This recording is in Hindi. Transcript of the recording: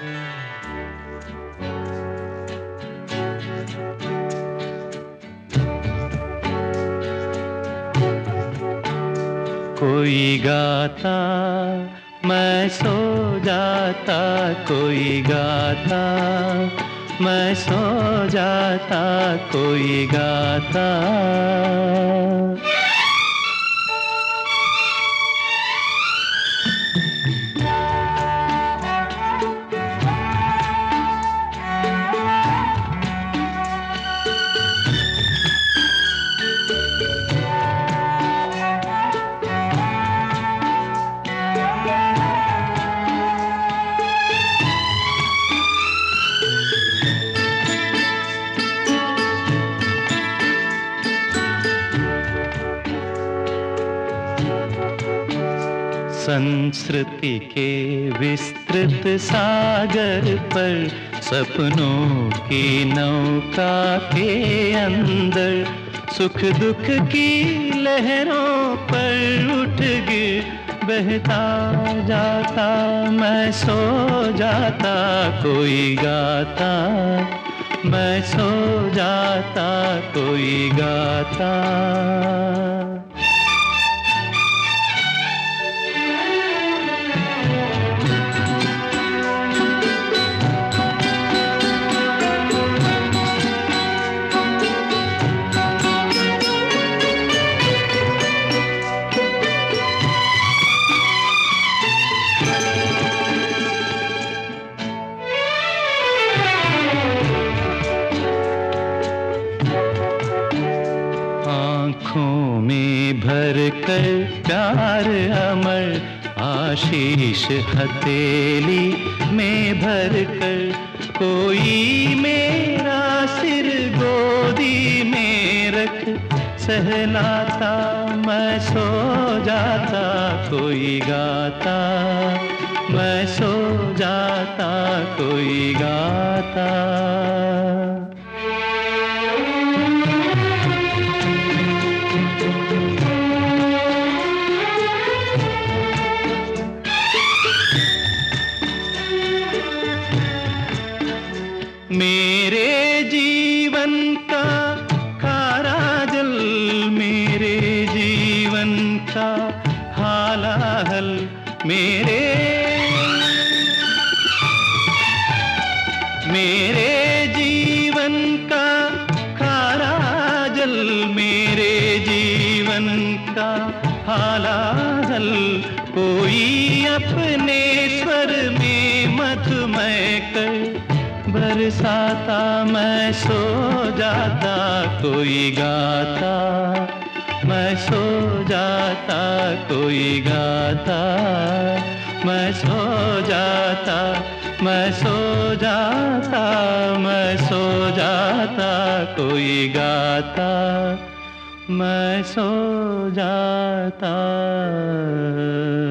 कोई गाता मैं सो जाता, कोई गाता मैं सो जाता, कोई गाता। संस्कृति के विस्तृत सागर पर, सपनों की नौका के अंदर, सुख दुख की लहरों पर उठ गिर बहता जाता, मैं सो जाता, कोई गाता मैं सो जाता, कोई गाता। आँखों में भर कर प्यार अमर, आशीष हथेली में भर कर, कोई मेरा सिर गोदी में रख सहलाता, मैं सो जाता, कोई गाता मैं सो जाता, कोई गाता। मेरे जीवन का खारा जल, मेरे जीवन का हालाहल, मेरे जीवन का खारा जल, मेरे जीवन का हालाहल, कोई अपने स्वर में मधुमय कर बरसाता, मैं सो जाता, कोई गाता मैं सो जाता, कोई गाता मैं सो जाता, मैं सो जाता, मैं सो जाता, कोई गाता मैं सो जाता।